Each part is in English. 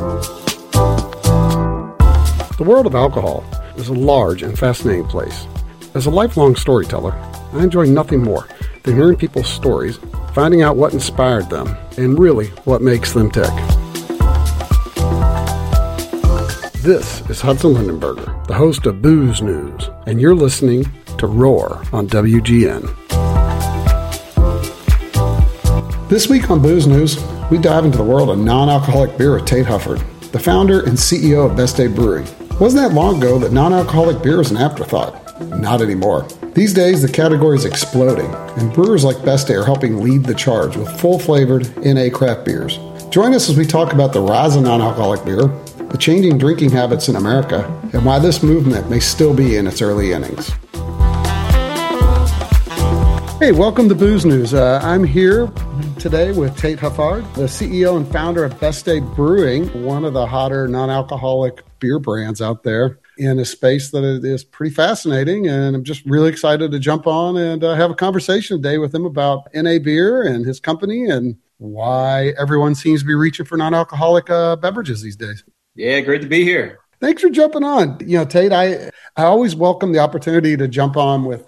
The world of alcohol is a large and fascinating place. As a lifelong storyteller, I enjoy nothing more than hearing people's stories, finding out what inspired them, and really what makes them tick. This is Hudson Lindenberger, the host of Booze News, and you're listening to Roar on WGN. This week on Booze News, we dive into the world of non-alcoholic beer with Tate Hufford, the founder and CEO of Best Day Brewing. Wasn't that long ago that non-alcoholic beer was an afterthought? Not anymore. These days, the category is exploding, and brewers like Best Day are helping lead the charge with full-flavored NA craft beers. Join us as we talk about the rise of non-alcoholic beer, the changing drinking habits in America, and why this movement may still be in its early innings. Hey, welcome to Booze News. I'm here today with Tate Huffard, the CEO and founder of Best Day Brewing, one of the hotter non-alcoholic beer brands out there in a space that is pretty fascinating. And I'm just really excited to jump on and have a conversation today with him about NA Beer and his company and why everyone seems to be reaching for non-alcoholic beverages these days. Yeah, great to be here. Thanks for jumping on. You know, Tate, I always welcome the opportunity to jump on with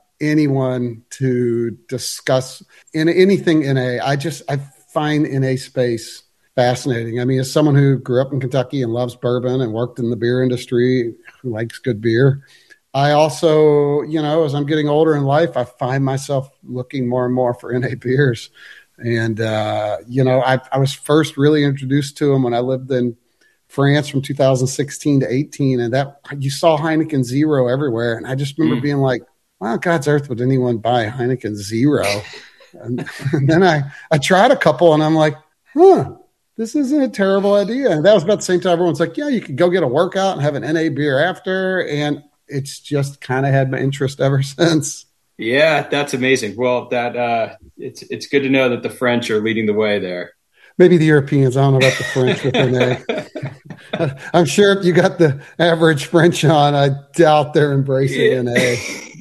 anyone to discuss in anything NA. I find NA space fascinating. I mean, as someone who grew up in Kentucky and loves bourbon and worked in the beer industry, who likes good beer, I also, you know, as I'm getting older in life, I find myself looking more and more for NA beers. And, you know, I was first really introduced to them when I lived in France from 2016 to 18. And that you saw Heineken Zero everywhere. And I just remember being like, wow, God's earth, would anyone buy Heineken Zero? And then I tried a couple and I'm like, this isn't a terrible idea. And that was about the same time everyone's like, yeah, you could go get a workout and have an NA beer after. And it's just kind of had my interest ever since. Yeah, that's amazing. Well, that it's good to know that the French are leading the way there. Maybe the Europeans. I don't know about the French with NA. I'm sure if you got the average French on, I doubt they're embracing NA.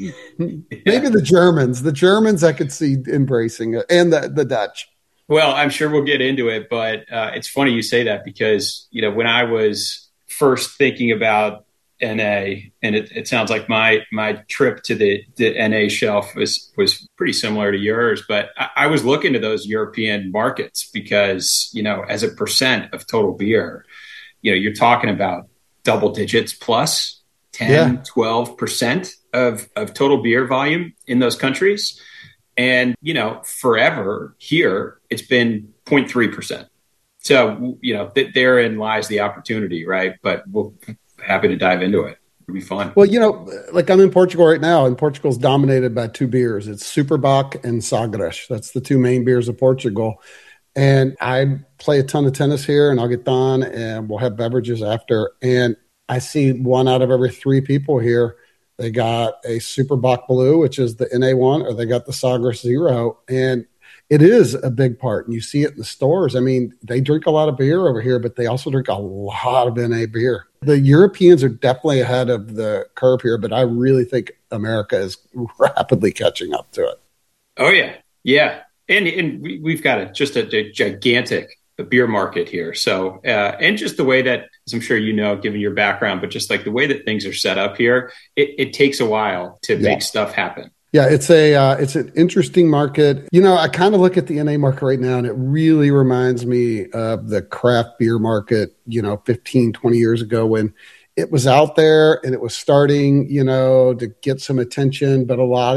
Maybe the Germans. The Germans I could see embracing it, and the Dutch. Well, I'm sure we'll get into it, but it's funny you say that because, you know, when I was first thinking about NA, and it sounds like my trip to the NA shelf was pretty similar to yours, but I was looking to those European markets because, you know, as a percent of total beer, you know, you're talking about double digits plus 10, 12% of total beer volume in those countries. And, you know, forever here, it's been 0.3%. So, you know, therein lies the opportunity, right? But we'll happy to dive into it. It'll be fun. Well, you know, like I'm in Portugal right now, and Portugal's dominated by two beers. It's Superboc and Sagres. That's the two main beers of Portugal. And I play a ton of tennis here, and I'll get done, and we'll have beverages after. And I see one out of every three people here, they got a Superboc Blue, which is the NA one, or they got the Sagres Zero. And it is a big part, and you see it in the stores. I mean, they drink a lot of beer over here, but they also drink a lot of NA beer. The Europeans are definitely ahead of the curve here, but I really think America is rapidly catching up to it. Oh, yeah. Yeah. And we've got just a gigantic beer market here. So, and just the way that, as I'm sure you know, given your background, but just like the way that things are set up here, it takes a while to make stuff happen. Yeah, it's an interesting market. You know, I kind of look at the NA market right now, and it really reminds me of the craft beer market, you know, 15, 20 years ago when it was out there and it was starting, you know, to get some attention. But a lot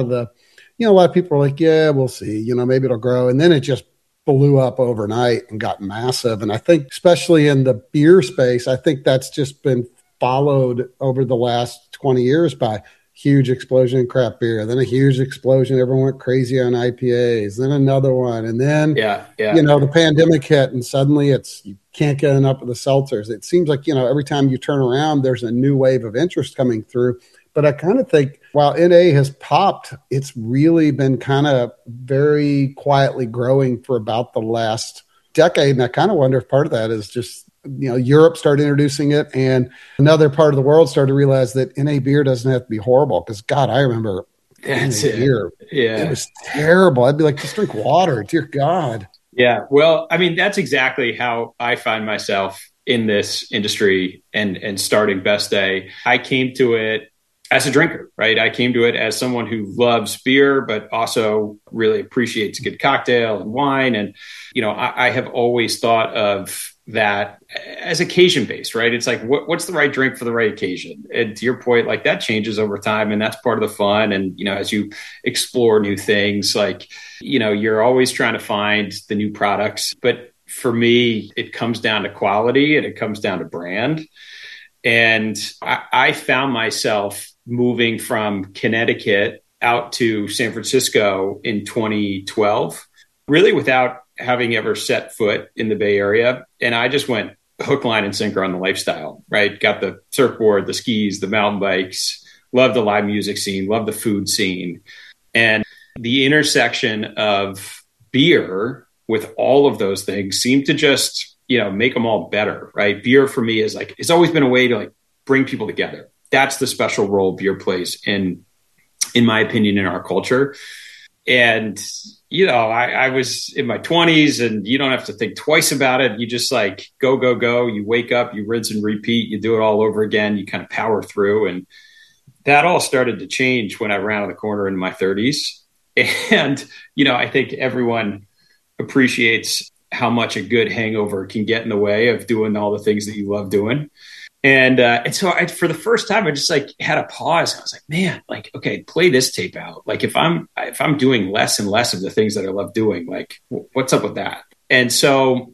of people are like, yeah, we'll see, you know, maybe it'll grow. And then it just blew up overnight and got massive. And I think especially in the beer space, I think that's just been followed over the last 20 years by huge explosion in craft beer, then a huge explosion. Everyone went crazy on IPAs, then another one. And then, you know, the pandemic hit and suddenly you can't get enough of the seltzers. It seems like, you know, every time you turn around, there's a new wave of interest coming through. But I kind of think while NA has popped, it's really been kind of very quietly growing for about the last decade. And I kind of wonder if part of that is just, you know, Europe started introducing it and another part of the world started to realize that NA beer doesn't have to be horrible. Because, God, I remember beer. Yeah. It was terrible. I'd be like, just drink water. Dear God. Yeah. Well, I mean, that's exactly how I find myself in this industry and starting Best Day. I came to it as a drinker, right? I came to it as someone who loves beer, but also really appreciates a good cocktail and wine. And, I have always thought of that as occasion based, right? It's like, what's the right drink for the right occasion? And to your point, like that changes over time, and that's part of the fun. And, as you explore new things, like, you're always trying to find the new products. But for me, it comes down to quality and it comes down to brand. And I found myself moving from Connecticut out to San Francisco in 2012, really without having ever set foot in the Bay Area. And I just went hook, line, and sinker on the lifestyle, right? Got the surfboard, the skis, the mountain bikes, loved the live music scene, loved the food scene. And the intersection of beer with all of those things seemed to just, make them all better, right? Beer for me is like, it's always been a way to like bring people together. That's the special role beer plays in my opinion, in our culture. And, I was in my 20s and you don't have to think twice about it. You just like go, go, go. You wake up, you rinse and repeat, you do it all over again. You kind of power through. And that all started to change when I rounded the corner in my 30s. And, I think everyone appreciates how much a good hangover can get in the way of doing all the things that you love doing. And so for the first time, I just like had a pause. I was like, man, like, okay, play this tape out. Like if I'm doing less and less of the things that I love doing, like what's up with that? And so,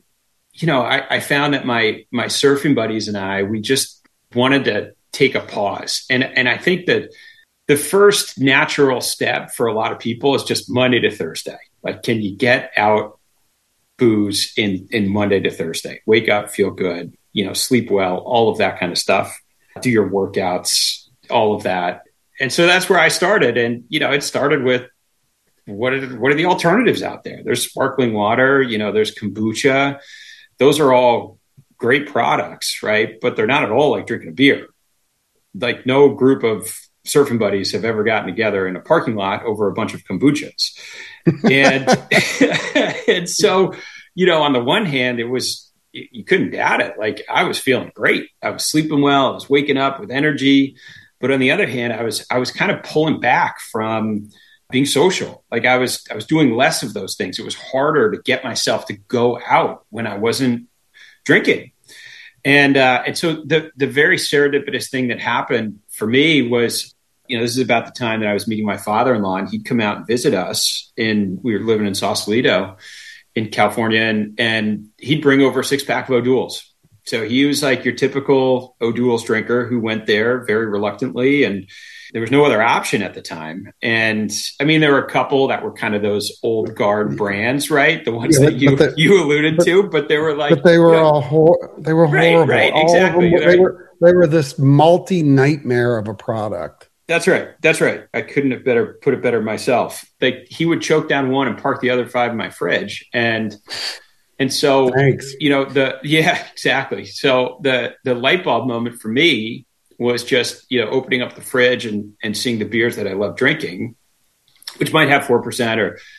I found that my surfing buddies and we just wanted to take a pause. And I think that the first natural step for a lot of people is just Monday to Thursday. Like, can you get out booze in Monday to Thursday? Wake up, feel good, sleep well, all of that kind of stuff. Do your workouts, all of that. And so that's where I started. And, it started with what are the alternatives out there? There's sparkling water, there's kombucha. Those are all great products, right? But they're not at all like drinking a beer. Like no group of surfing buddies have ever gotten together in a parking lot over a bunch of kombuchas. And, and so, on the one hand, you couldn't doubt it. Like I was feeling great. I was sleeping well. I was waking up with energy. But on the other hand, I was kind of pulling back from being social. Like I was doing less of those things. It was harder to get myself to go out when I wasn't drinking. And so the very serendipitous thing that happened for me was, this is about the time that I was meeting my father-in-law, and he'd come out and visit us. We were living in Sausalito in California, and he'd bring over a 6-pack of O'Doul's. So he was like your typical O'Doul's drinker who went there very reluctantly, and there was no other option at the time. And I mean, there were a couple that were kind of those old guard brands, right? The ones that you alluded to, but they were like, but they were they were horrible. Right, exactly. They were this multi-nightmare of a product. That's right. I couldn't have put it better myself. He would choke down one and park the other 5 in my fridge. And so, thanks. Exactly. So the light bulb moment for me was just, opening up the fridge and seeing the beers that I love drinking, which might have 4% or 5% or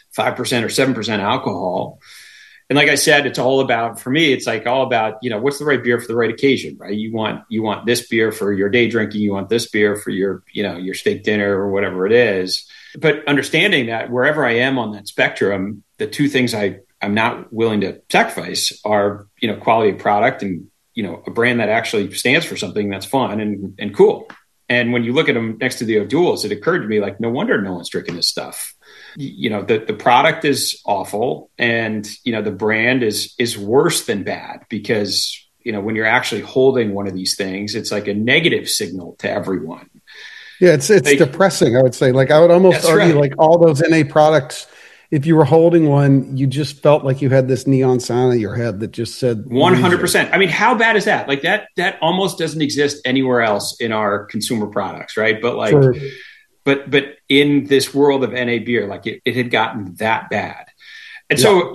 7% alcohol. And like I said, it's all about, for me, it's like all about, what's the right beer for the right occasion, right? You want this beer for your day drinking. You want this beer for your, your steak dinner or whatever it is. But understanding that wherever I am on that spectrum, the two things I'm not willing to sacrifice are, quality of product and, a brand that actually stands for something that's fun and cool. And when you look at them next to the O'Doul's, it occurred to me like, no wonder no one's drinking this stuff. The product is awful, and the brand is worse than bad, because when you're actually holding one of these things, it's like a negative signal to everyone. Yeah, it's depressing. I would say, like, I would almost argue, like, all those NA products, if you were holding one, you just felt like you had this neon sign in your head that just said 100%. I mean, how bad is that? Like that almost doesn't exist anywhere else in our consumer products, right? But like, sure. But in this world of NA beer, like it had gotten that bad. And so,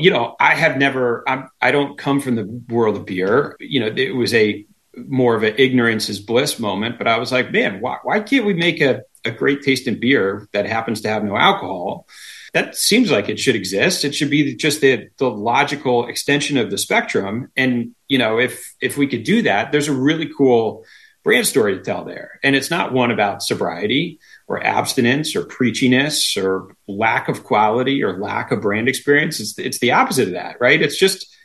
I don't come from the world of beer. It was more of an ignorance is bliss moment, but I was like, man, why can't we make a a great tasting beer that happens to have no alcohol, that seems like it should exist. It should be just the logical extension of the spectrum. And, if we could do that, there's a really cool brand story to tell there. And it's not one about sobriety or abstinence or preachiness or lack of quality or lack of brand experience. It's the opposite of that, right? It's just,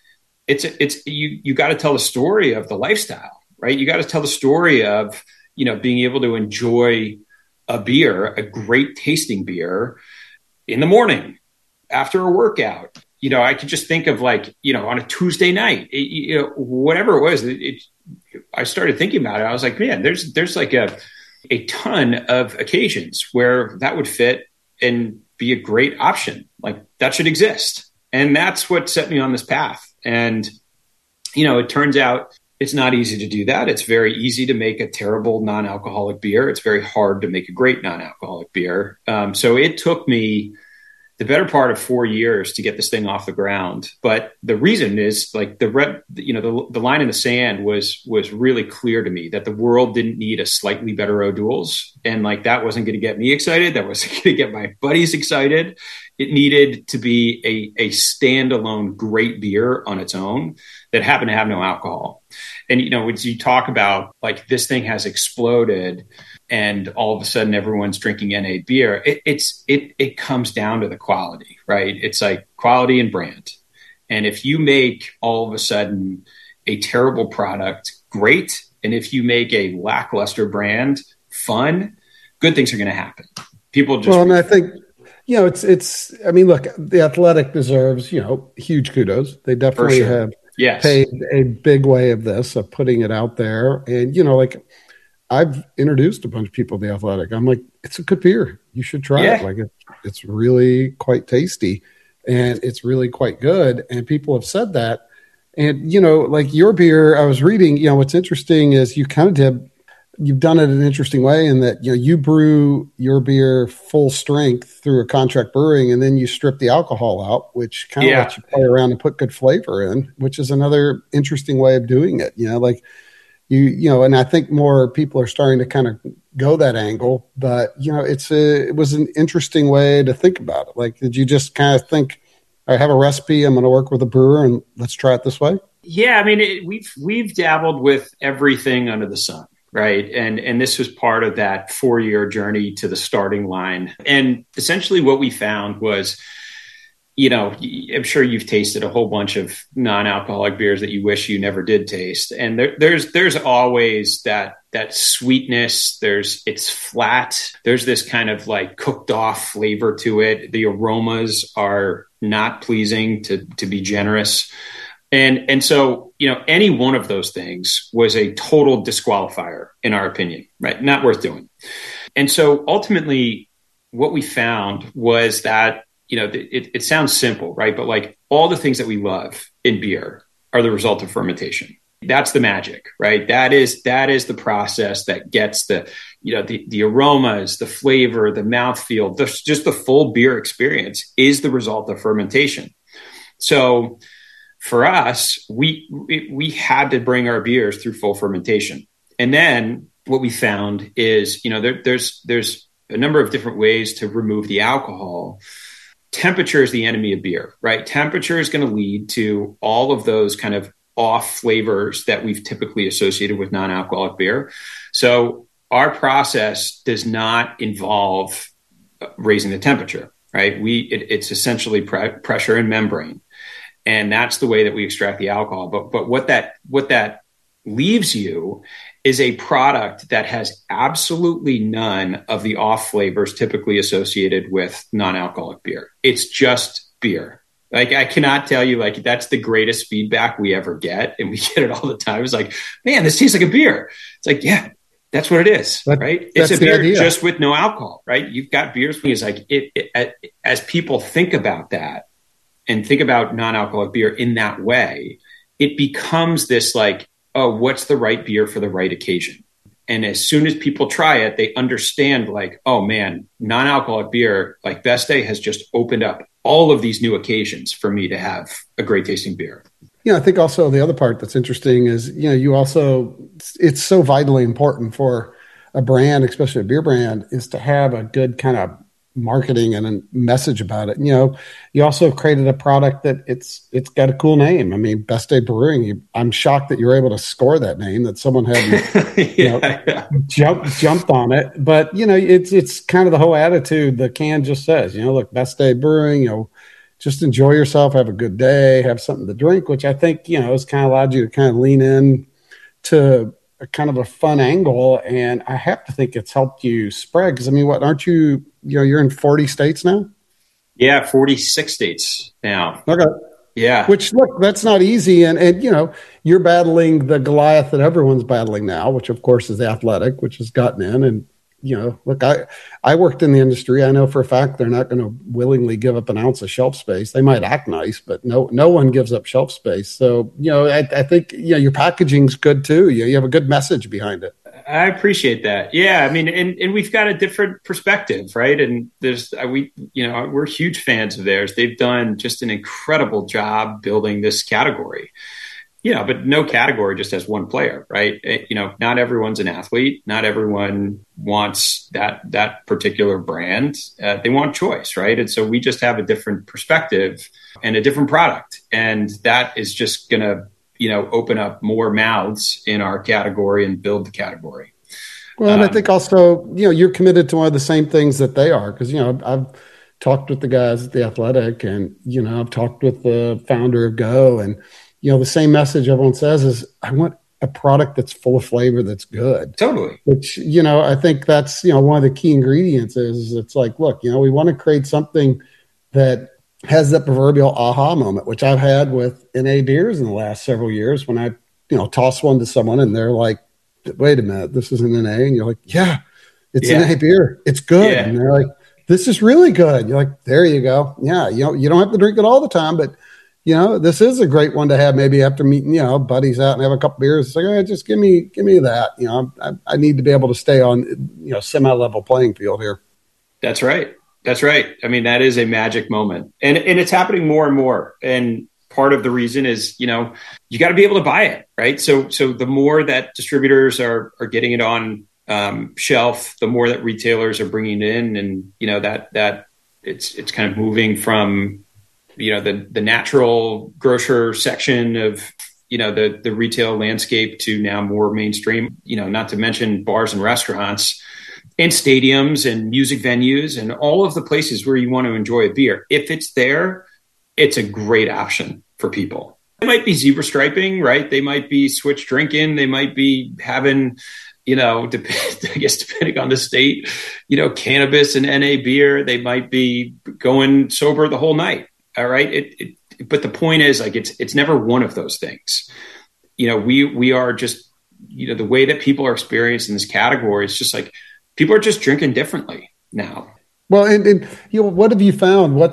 you got to tell the story of the lifestyle, right? You got to tell the story of, being able to enjoy a beer, a great tasting beer in the morning after a workout. I could just think of on a Tuesday night, whatever it was, I started thinking about it. I was like, man, there's like a ton of occasions where that would fit and be a great option. Like that should exist. And that's what set me on this path. And, it turns out it's not easy to do that. It's very easy to make a terrible non-alcoholic beer. It's very hard to make a great non-alcoholic beer. So it took me the better part of 4 years to get this thing off the ground. But the reason is like the line in the sand was really clear to me that the world didn't need a slightly better O'Doul's. And like, that wasn't going to get me excited. That wasn't going to get my buddies excited. It needed to be a standalone great beer on its own that happened to have no alcohol. And, when you talk about like this thing has exploded and all of a sudden everyone's drinking NA beer, it comes down to the quality, right? It's like quality and brand. And if you make all of a sudden a terrible product great, and if you make a lackluster brand fun, good things are going to happen. People just... Well, and I think, I mean, look, The Athletic deserves, huge kudos. They definitely have paid a big way of this, of putting it out there. And, I've introduced a bunch of people to The Athletic. I'm like, it's a good beer. You should try it. Like it's really quite tasty and it's really quite good. And people have said that. And, like your beer, I was reading, what's interesting is you've done it in an interesting way in that, you brew your beer full strength through a contract brewing and then you strip the alcohol out, which kind of lets you play around and put good flavor in, which is another interesting way of doing it. And I think more people are starting to kind of go that angle, but it was an interesting way to think about it. Like, did you just kind of think, I have a recipe, I'm going to work with a brewer and let's try it this way? Yeah. I mean, we've dabbled with everything under the sun. Right. And this was part of that 4-year journey to the starting line. And essentially what we found was, I'm sure you've tasted a whole bunch of non-alcoholic beers that you wish you never did taste. And there's always that sweetness. It's flat. There's this kind of like cooked off flavor to it. The aromas are not pleasing, to be generous. And so, any one of those things was a total disqualifier in our opinion, right? Not worth doing. And so ultimately what we found was that, it sounds simple, right? But like all the things that we love in beer are the result of fermentation. That's the magic, right? That is the process that gets the aromas, the flavor, the mouthfeel, just the full beer experience is the result of fermentation. So for us, we had to bring our beers through full fermentation. And then what we found is, there's a number of different ways to remove the alcohol. Temperature is the enemy of beer, right? Temperature is going to lead to all of those kind of off flavors that we've typically associated with non-alcoholic beer. So our process does not involve raising the temperature, right? It's essentially pressure and membrane. And that's the way that we extract the alcohol. But what that leaves you is a product that has absolutely none of the off flavors typically associated with non-alcoholic beer. It's just beer. Like, I cannot tell you, like, that's the greatest feedback we ever get. And we get it all the time. It's like, man, this tastes like a beer. It's like, yeah, that's what it is, right? It's a beer just with no alcohol, right? You've got beers. It's like, as people think about that, and think about non-alcoholic beer in that way, it becomes this like, oh, what's the right beer for the right occasion? And as soon as people try it, they understand like, oh man, non-alcoholic beer, like Best Day has just opened up all of these new occasions for me to have a great tasting beer. I think also the other part that's interesting is, it's so vitally important for a brand, especially a beer brand, is to have a good kind of marketing and a message about it. You also created a product that it's got a cool name. I mean, Best Day Brewing. I'm shocked that you're able to score that name. That someone hadn't jumped on it. But it's kind of the whole attitude. The can just says, look, Best Day Brewing. Just enjoy yourself, have a good day, have something to drink, which I think has kind of allowed you to kind of lean in to a kind of a fun angle. And I have to think it's helped you spread, because I mean, aren't you, you're in 40 states now? Yeah, 46 states now. Okay. Yeah. Which, look, that's not easy. And you're battling the Goliath that everyone's battling now, which of course is The Athletic, which has gotten in. And, look, I worked in the industry. I know for a fact they're not going to willingly give up an ounce of shelf space. They might act nice, but no one gives up shelf space. So, I think, your packaging's good too. You have a good message behind it. I appreciate that. Yeah. I mean, and we've got a different perspective, right? And we're huge fans of theirs. They've done just an incredible job building this category. But no category just has one player, right? Not everyone's an athlete. Not everyone wants that particular brand. They want choice, right? And so we just have a different perspective and a different product. And that is just going to, open up more mouths in our category and build the category. Well, and I think also, you're committed to one of the same things that they are. Because, I've talked with the guys at The Athletic, and, I've talked with the founder of Go, and, the same message everyone says is, I want a product that's full of flavor, that's good. Totally. Which, I think that's, one of the key ingredients is it's like, look, we want to create something that has that proverbial aha moment, which I've had with NA beers in the last several years when I, toss one to someone and they're like, wait a minute, this is an NA. And you're like, yeah, it's NA beer. It's good. Yeah. And they're like, this is really good. You're like, there you go. Yeah. You don't have to drink it all the time, but this is a great one to have maybe after meeting, buddies out and have a couple beers. It's like, just give me that. I need to be able to stay on, semi-level playing field here. That's right. That's right. I mean, that is a magic moment, and it's happening more and more. And part of the reason is, you got to be able to buy it, right? So the more that distributors are getting it on shelf, the more that retailers are bringing it in, and that it's kind of moving from the natural grocer section of the retail landscape to now more mainstream. Not to mention bars and restaurants, and stadiums and music venues and all of the places where you want to enjoy a beer. If it's there, it's a great option for people. It might be zebra striping, right? They might be switch drinking. They might be having, I guess depending on the state, cannabis and NA beer. They might be going sober the whole night. All right. But the point is, like, it's never one of those things. We are just, the way that people are experiencing this category, it's just like, people are just drinking differently now. Well, and what have you found? What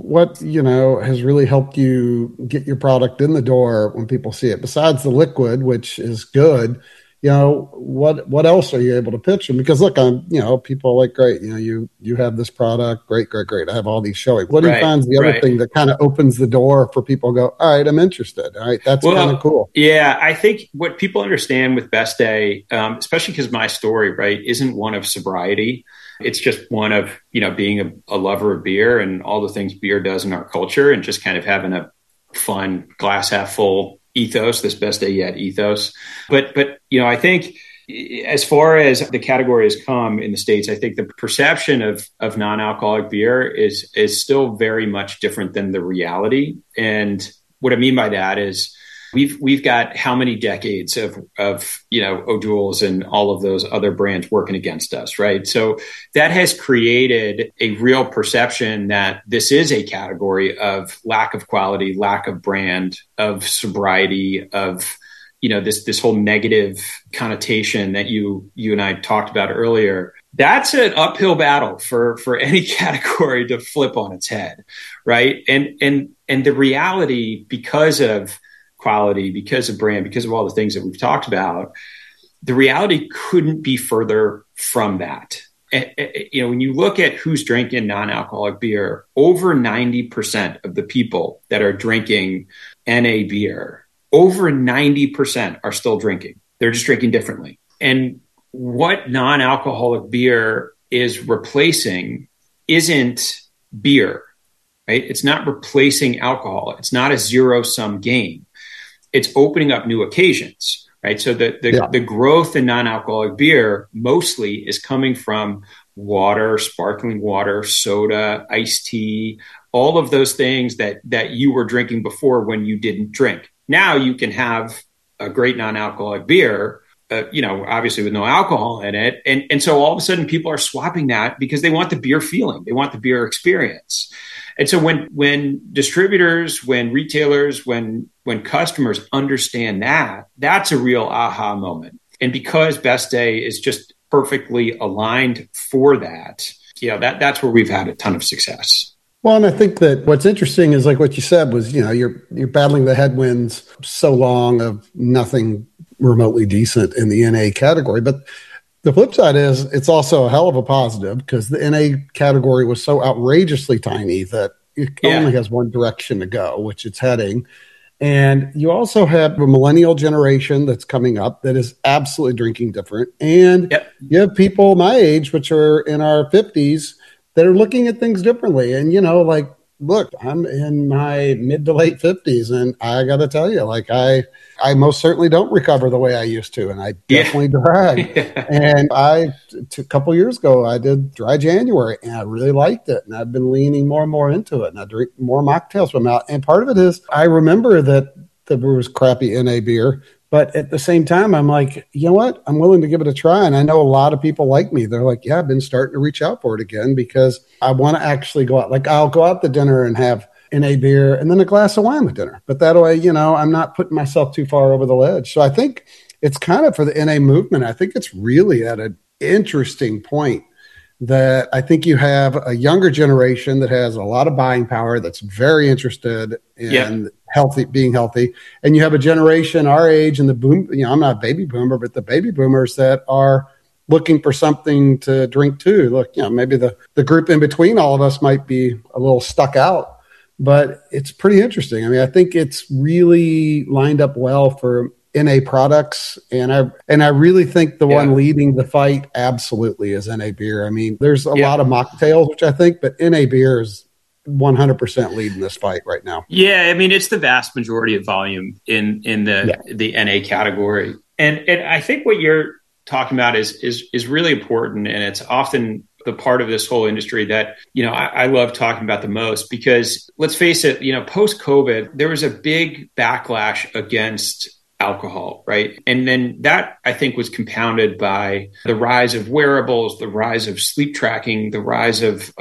has really helped you get your product in the door when people see it? Besides the liquid, which is good, what else are you able to pitch them? Because look, people are like, great, you have this product, great. I have all these showing. What do you find is the other thing that kind of opens the door for people to go, all right, I'm interested. All right, that's kind of cool. Yeah, I think what people understand with Best Day, especially because my story, right, isn't one of sobriety. It's just one of, being a lover of beer and all the things beer does in our culture, and just kind of having a fun glass half full ethos, this Best Day Yet ethos. But I think as far as the category has come in the States, I think the perception of non-alcoholic beer is still very much different than the reality. And what I mean by that is we've got how many decades of O'Doul's and all of those other brands working against us, right? So that has created a real perception that this is a category of lack of quality, lack of brand, of sobriety, of this whole negative connotation that you and I talked about earlier. That's an uphill battle for any category to flip on its head, right? And the reality, because of quality, because of brand, because of all the things that we've talked about, the reality couldn't be further from that. When you look at who's drinking non-alcoholic beer, over 90% of the people that are drinking NA beer, over 90% are still drinking. They're just drinking differently. And what non-alcoholic beer is replacing isn't beer, right? It's not replacing alcohol. It's not a zero-sum game. It's opening up new occasions, right? So the growth in non-alcoholic beer mostly is coming from water, sparkling water, soda, iced tea, all of those things that you were drinking before when you didn't drink. Now you can have a great non-alcoholic beer, obviously with no alcohol in it. And so all of a sudden people are swapping that because they want the beer feeling. They want the beer experience. And so when distributors, when retailers, when customers understand that, that's a real aha moment. And because Best Day is just perfectly aligned for that, that's where we've had a ton of success. Well, and I think that what's interesting is like what you said was, you're battling the headwinds so long of nothing remotely decent in the NA category. But the flip side is it's also a hell of a positive because the NA category was so outrageously tiny that it only has one direction to go, which it's heading. And you also have a millennial generation that's coming up that is absolutely drinking different. And you have people my age, which are in our 50s, that are looking at things differently. And, look, I'm in my mid to late 50s, and I got to tell you, I most certainly don't recover the way I used to, and I definitely drag. And a couple years ago, I did Dry January, and I really liked it, and I've been leaning more and more into it, and I drink more mocktails from out. And part of it is I remember that there was crappy NA beer, but at the same time, I'm like, you know what? I'm willing to give it a try. And I know a lot of people like me. They're like, I've been starting to reach out for it again because I want to actually go out. Like I'll go out to dinner and have NA beer and then a glass of wine with dinner. But that way, I'm not putting myself too far over the ledge. So I think it's kind of for the NA movement. I think it's really at an interesting point that I think you have a younger generation that has a lot of buying power that's very interested in being healthy. And you have a generation our age and the boom, I'm not a baby boomer, but the baby boomers that are looking for something to drink too. Look, maybe the group in between all of us might be a little stuck out, but it's pretty interesting. I mean, I think it's really lined up well for NA products. And I really think the one leading the fight absolutely is NA beer. I mean, there's a lot of mocktails, which I think, but NA beer is 100% leading this fight right now. Yeah. I mean, it's the vast majority of volume in the NA category. And I think what you're talking about is really important. And it's often the part of this whole industry that, I love talking about the most because let's face it, post-COVID, there was a big backlash against alcohol, right? And then that, I think, was compounded by the rise of wearables, the rise of sleep tracking, the rise of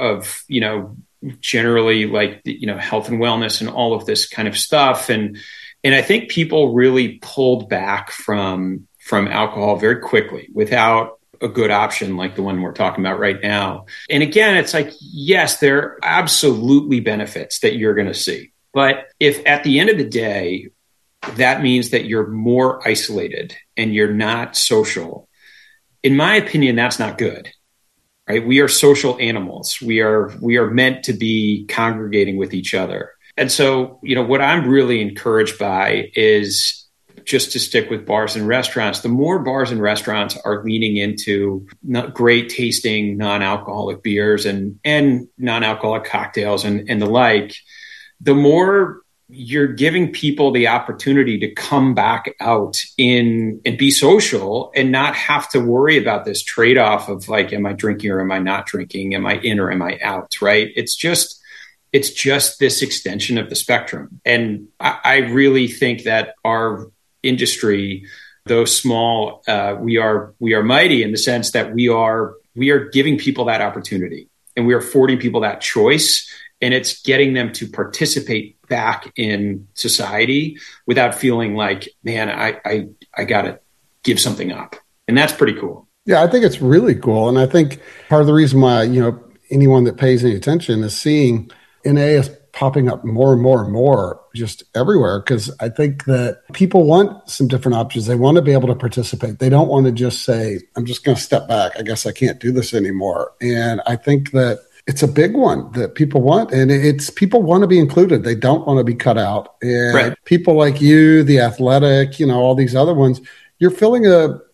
generally health and wellness and all of this kind of stuff. And I think people really pulled back from alcohol very quickly without a good option like the one we're talking about right now. And again, it's like, yes, there are absolutely benefits that you're going to see. But if at the end of the day, that means that you're more isolated and you're not social, in my opinion, that's not good. Right? We are social animals. We are meant to be congregating with each other. And so, what I'm really encouraged by is just to stick with bars and restaurants. The more bars and restaurants are leaning into great tasting non-alcoholic beers and non-alcoholic cocktails and the like, the more you're giving people the opportunity to come back out and be social and not have to worry about this trade-off of like, am I drinking or am I not drinking? Am I in or am I out? Right. It's just this extension of the spectrum. And I really think that our industry, though small, we are mighty in the sense that we are giving people that opportunity and we are affording people that choice. And it's getting them to participate back in society without feeling like, man, I got to give something up. And that's pretty cool. Yeah, I think it's really cool. And I think part of the reason why, anyone that pays any attention is seeing NA is popping up more and more and more just everywhere. Because I think that people want some different options. They want to be able to participate. They don't want to just say, I'm just going to step back. I guess I can't do this anymore. And I think that it's a big one that people want, and it's people want to be included. They don't want to be cut out. And people like you, The Athletic, all these other ones, you're filling a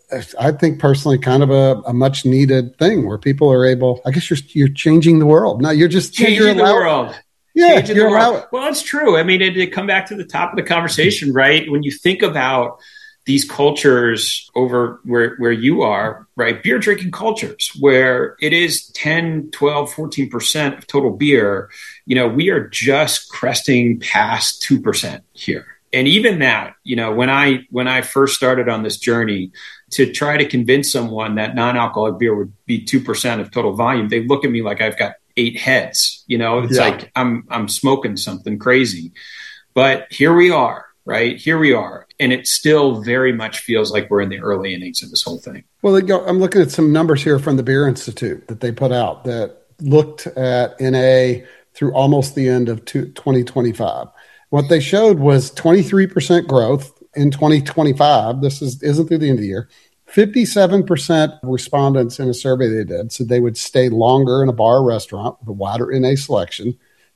I think personally kind of a much needed thing where people are able, I guess you're changing the world. No, you're just changing the world. Yeah, changing the world. Well, it's true. I mean, it come back to the top of the conversation, right? When you think about these cultures over where you are, right? Beer drinking cultures where it is 10, 12, 14% of total beer. We are just cresting past 2% here. And even that, when I first started on this journey to try to convince someone that non-alcoholic beer would be 2% of total volume, they look at me like I've got 8 heads. It's like I'm smoking something crazy. But here we are, right? Here we are. And it still very much feels like we're in the early innings of this whole thing. Well, I'm looking at some numbers here from the Beer Institute that they put out that looked at NA through almost the end of 2025. What they showed was 23% growth in 2025. This isn't through the end of the year. 57% of respondents in a survey they did said they would stay longer in a bar or restaurant with a wider NA selection.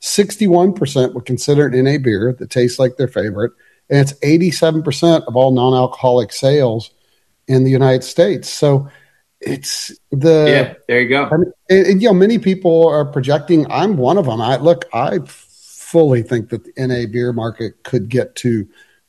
61% would consider an NA beer that tastes like their favorite. And it's 87% of all non-alcoholic sales in the United States. So it's there you go. And many people are projecting, I'm one of them. I fully think that the NA beer market could get to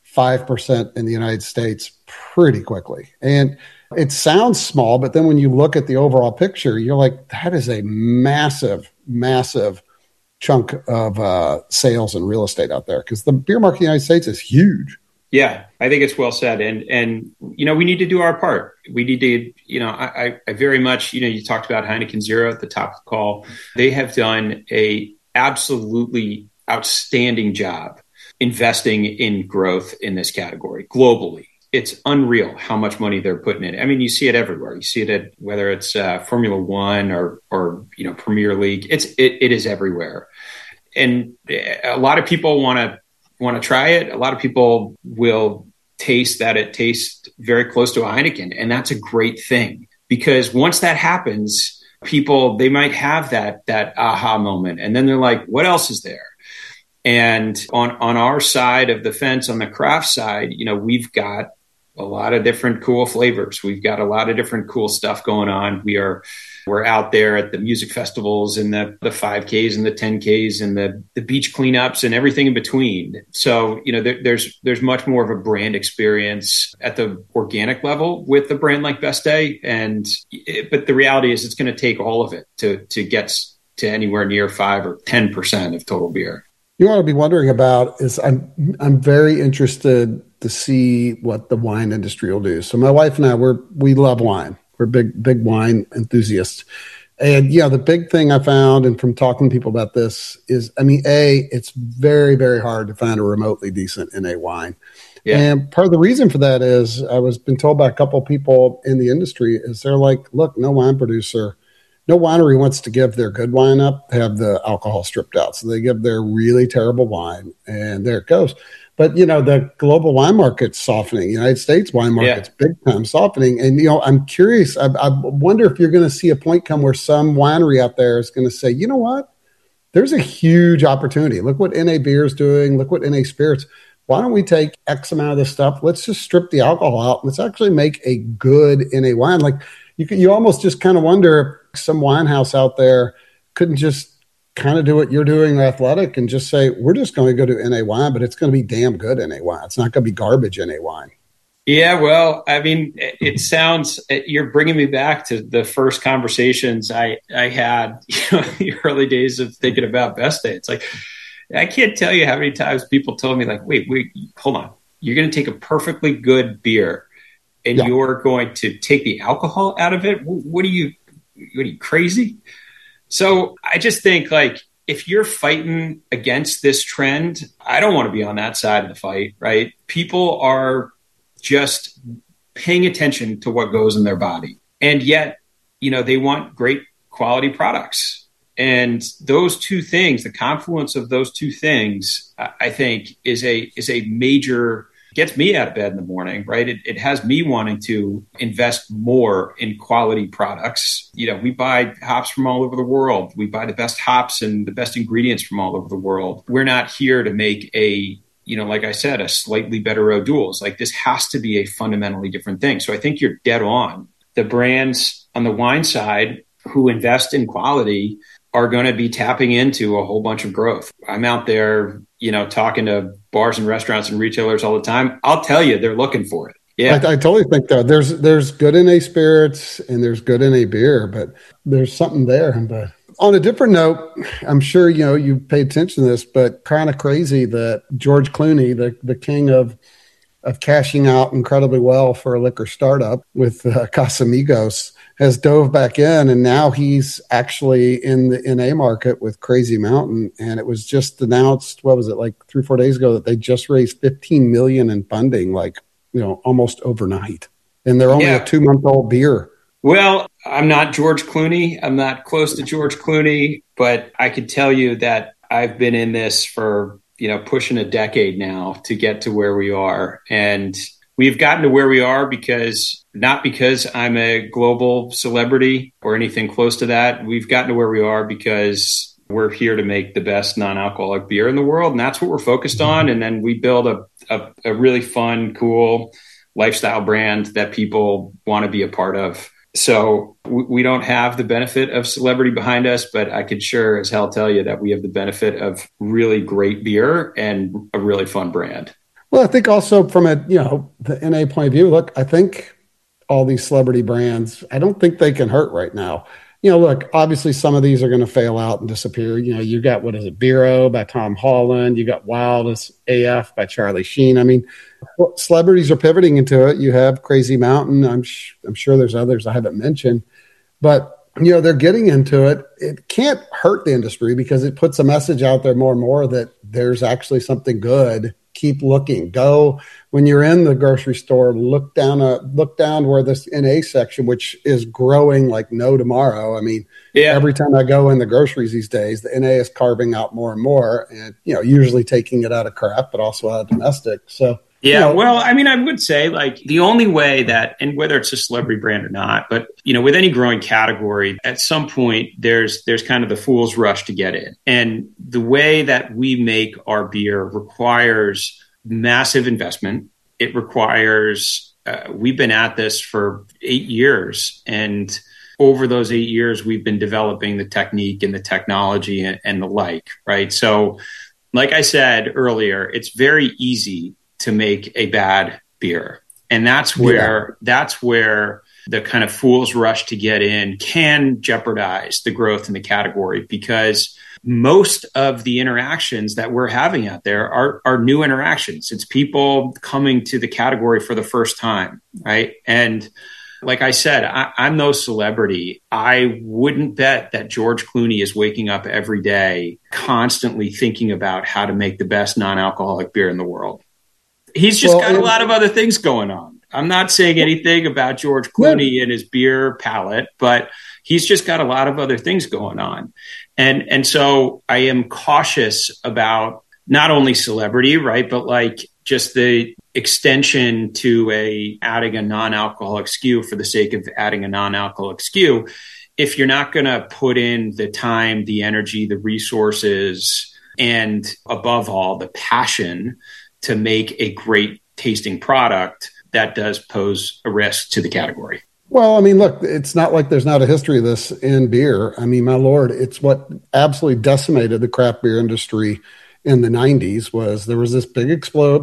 5% in the United States pretty quickly. And it sounds small, but then when you look at the overall picture, you're like, that is a massive, massive chunk of sales and real estate out there, because the beer market in the United States is huge. Yeah, I think it's well said. And we need to do our part. We need to, I very much, you talked about Heineken Zero at the top of the call. They have done a absolutely outstanding job investing in growth in this category globally. It's unreal how much money they're putting in. I mean, you see it everywhere. You see it at whether it's Formula One or Premier League. It is everywhere, and a lot of people want to try it. A lot of people will taste that it tastes very close to a Heineken, and that's a great thing, because once that happens, they might have that aha moment, and then they're like, "What else is there?" And on our side of the fence, on the craft side, we've got a lot of different cool flavors. We've got a lot of different cool stuff going on. We're out there at the music festivals and the 5Ks and the 10Ks and the beach cleanups and everything in between. So, there's much more of a brand experience at the organic level with a brand like Best Day. But the reality is it's going to take all of it to get to anywhere near 5 or 10% of total beer. You ought to be wondering about is I'm very interested to see what the wine industry will do. So my wife and I, we love wine. We're big wine enthusiasts. And the big thing I found, and from talking to people about this, is, it's very, very hard to find a remotely decent NA wine. Yeah. And part of the reason for that is been told by a couple of people in the industry is they're like, look, no winery wants to give their good wine up, have the alcohol stripped out. So they give their really terrible wine, and there it goes. But, the global wine market's softening. The United States wine market's big time softening. And, I'm curious. I wonder if you're going to see a point come where some winery out there is going to say, you know what? There's a huge opportunity. Look what NA Beer is doing. Look what NA Spirits. Why don't we take X amount of this stuff? Let's just strip the alcohol out. Let's actually make a good NA wine. Like you almost just kind of wonder if some wine house out there couldn't just kind of do what you're doing with Athletic and just say, we're just going to go to NA wine, but it's going to be damn good NA wine. It's not going to be garbage NA wine. Yeah, well, it sounds, you're bringing me back to the first conversations I had, in the early days of thinking about Best Day. It's like, I can't tell you how many times people told me, like, wait, hold on. You're going to take a perfectly good beer and you're going to take the alcohol out of it? What are you crazy? So I just think, like, if you're fighting against this trend, I don't want to be on that side of the fight, right? People are just paying attention to what goes in their body. And yet, they want great quality products. And those two things, the confluence of those two things, I think is a major, gets me out of bed in the morning, right? It has me wanting to invest more in quality products. We buy hops from all over the world. We buy the best hops and the best ingredients from all over the world. We're not here to make a like I said, a slightly better O'Doul's. Like this has to be a fundamentally different thing. So I think you're dead on. The brands on the wine side who invest in quality are going to be tapping into a whole bunch of growth. I'm out there, talking to bars and restaurants and retailers all the time. I'll tell you, they're looking for it. Yeah, I totally think that there's good NA spirits and there's good NA beer, but there's something there. But on a different note, I'm sure you paid attention to this, but kind of crazy that George Clooney, the king of cashing out incredibly well for a liquor startup with Casamigos, has dove back in, and now he's actually in the NA market with Crazy Mountain. And it was just announced, what was it, like 3-4 days ago, that they just raised $15 million in funding, like almost overnight, and they're only a 2-month-old beer. Well, I'm not George Clooney. I'm not close to George Clooney, but I could tell you that I've been in this for, pushing a decade now to get to where we are. And we've gotten to where we are not because I'm a global celebrity or anything close to that. We've gotten to where we are because we're here to make the best non-alcoholic beer in the world. And that's what we're focused on. And then we build a really fun, cool lifestyle brand that people want to be a part of. So we don't have the benefit of celebrity behind us, but I could sure as hell tell you that we have the benefit of really great beer and a really fun brand. Well, I think also from the NA point of view, look, I think all these celebrity brands, I don't think they can hurt right now. Look, obviously some of these are going to fail out and disappear. You got, what is it, Biro by Tom Holland. You got Wild as AF by Charlie Sheen. I mean, celebrities are pivoting into it. You have Crazy Mountain. I'm sure there's others I haven't mentioned. But, they're getting into it. It can't hurt the industry because it puts a message out there more and more that there's actually something good. Keep looking. Go when you're in the grocery store. Look down where this NA section, which is growing like no tomorrow. I mean, every time I go in the groceries these days, the NA is carving out more and more, and usually taking it out of craft, but also out of domestic. So well, I mean, I would say like the only way that, and whether it's a celebrity brand or not, but with any growing category, at some point there's kind of the fool's rush to get in. And the way that we make our beer requires massive investment. It requires, we've been at this for 8 years, and over those 8 years, we've been developing the technique and the technology and the like, right? So like I said earlier, it's very easy to make a bad beer. And that's where the kind of fool's rush to get in can jeopardize the growth in the category, because most of the interactions that we're having out there are new interactions. It's people coming to the category for the first time, right? And like I said, I'm no celebrity. I wouldn't bet that George Clooney is waking up every day constantly thinking about how to make the best non-alcoholic beer in the world. He's just got a lot of other things going on. I'm not saying anything about George Clooney and his beer palate, but he's just got a lot of other things going on. And so I am cautious about not only celebrity, right, but like just the extension to adding a non-alcoholic SKU for the sake of adding a non-alcoholic SKU. If you're not going to put in the time, the energy, the resources, and above all, the passion to make a great tasting product, that does pose a risk to the category. Well, I mean, look, it's not like there's not a history of this in beer. I mean, my Lord, it's what absolutely decimated the craft beer industry in the 90s. There was this big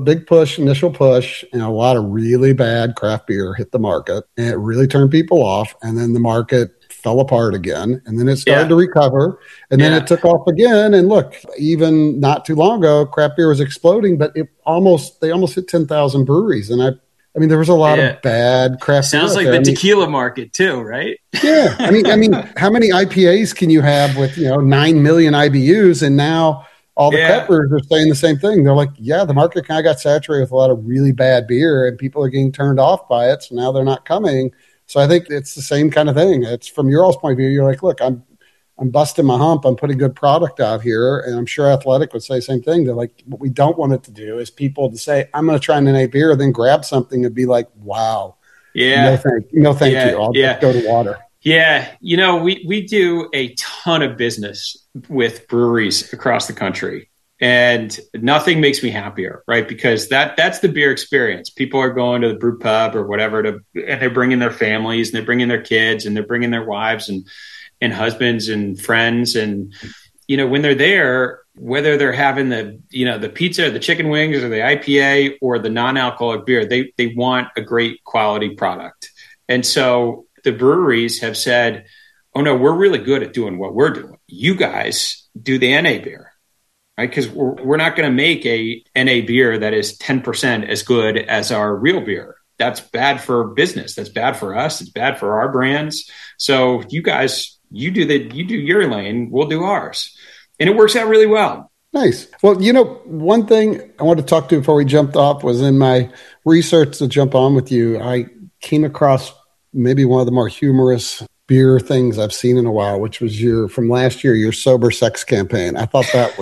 initial push, and a lot of really bad craft beer hit the market, and it really turned people off. And then the market fell apart again, and then it started to recover, and then it took off again. And look, even not too long ago, craft beer was exploding, but they almost hit 10,000 breweries. And I mean, there was a lot of bad craft beer. Sounds like the tequila market too, right? Yeah. I mean, how many IPAs can you have with 9 million IBUs? And now all the craft brewers are saying the same thing. They're like, the market kind of got saturated with a lot of really bad beer, and people are getting turned off by it. So now they're not coming. So I think it's the same kind of thing. It's from your all's point of view. You're like, look, I'm busting my hump. I'm putting good product out here. And I'm sure Athletic would say the same thing. They're like, what we don't want it to do is people to say, I'm going to try an NA beer, then grab something and be like, wow. Yeah. No, thank you. I'll just go to water. Yeah. We do a ton of business with breweries across the country. And nothing makes me happier, right? Because that's the beer experience. People are going to the brew pub or whatever and they're bringing their families and they're bringing their kids and they're bringing their wives and husbands and friends. And, when they're there, whether they're having the pizza or the chicken wings or the IPA or the non-alcoholic beer, they want a great quality product. And so the breweries have said, oh no, we're really good at doing what we're doing. You guys do the NA beer. Right? Because we're not going to make a NA beer that is 10% as good as our real beer. That's bad for business. That's bad for us. It's bad for our brands. So you guys, you do your lane, we'll do ours. And it works out really well. Nice. Well, one thing I wanted to talk to before we jumped off was in my research to jump on with you, I came across maybe one of the more humorous beer things I've seen in a while, which was from last year, your sober sex campaign. I thought that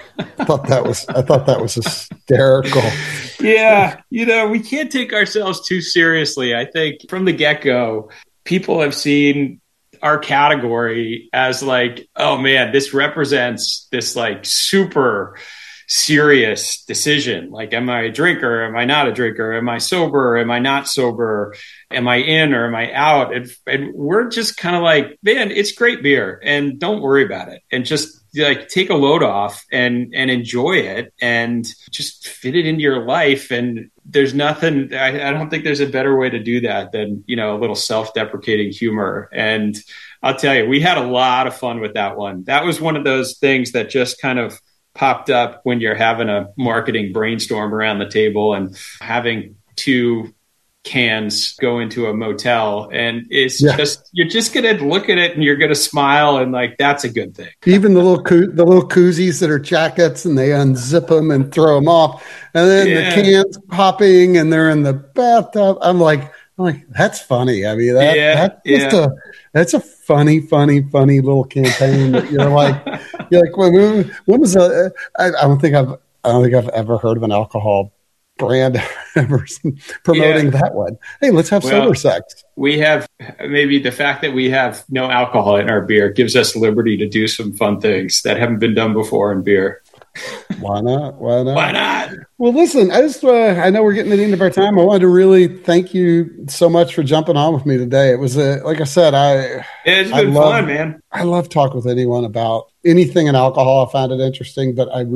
was hysterical. Yeah. We can't take ourselves too seriously. I think from the get-go, people have seen our category as like, oh man, this represents this like super serious decision. Like, am I a drinker? Am I not a drinker? Am I sober? Am I not sober? Am I in or am I out? And we're just kind of like, man, it's great beer and don't worry about it. And just like take a load off and enjoy it and just fit it into your life. And there's nothing, I don't think there's a better way to do that than, a little self-deprecating humor. And I'll tell you, we had a lot of fun with that one. That was one of those things that just kind of popped up when you're having a marketing brainstorm around the table and having two cans go into a motel, and it's just, you're just going to look at it and you're going to smile and like, that's a good thing. Even the little koozies that are jackets and they unzip them and throw them off, and then the cans popping and they're in the bathtub. I'm like, that's funny. I mean, that's a funny little campaign that you're like, when was I don't think I've ever heard of an alcohol brand ever promoting that one. Hey, let's have sober sex. We have, maybe the fact that we have no alcohol in our beer gives us liberty to do some fun things that haven't been done before in beer. Why not? Why not? Well, listen, I know we're getting to the end of our time. I wanted to really thank you so much for jumping on with me today. It was like I said, it's been fun, man. I love talking with anyone about anything in alcohol. I find it interesting, but I've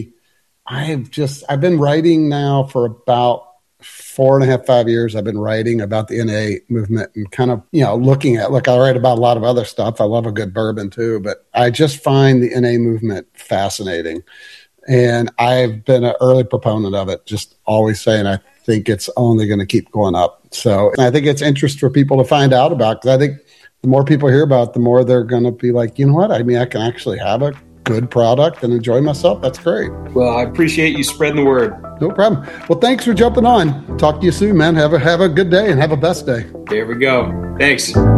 been writing now for about 4.5, 5 years. I've been writing about the NA movement and kind of, looking at, I write about a lot of other stuff. I love a good bourbon too, but I just find the NA movement fascinating. And I've been an early proponent of it, just always saying I think it's only going to keep going up. So I think it's interest for people to find out about, because I think the more people hear about it, the more they're going to be like, you know what? I mean, I can actually have a good product and enjoy myself. That's great. Well, I appreciate you spreading the word. No problem. Well, thanks for jumping on. Talk to you soon, man. Have a good day and have a best day. There we go. Thanks.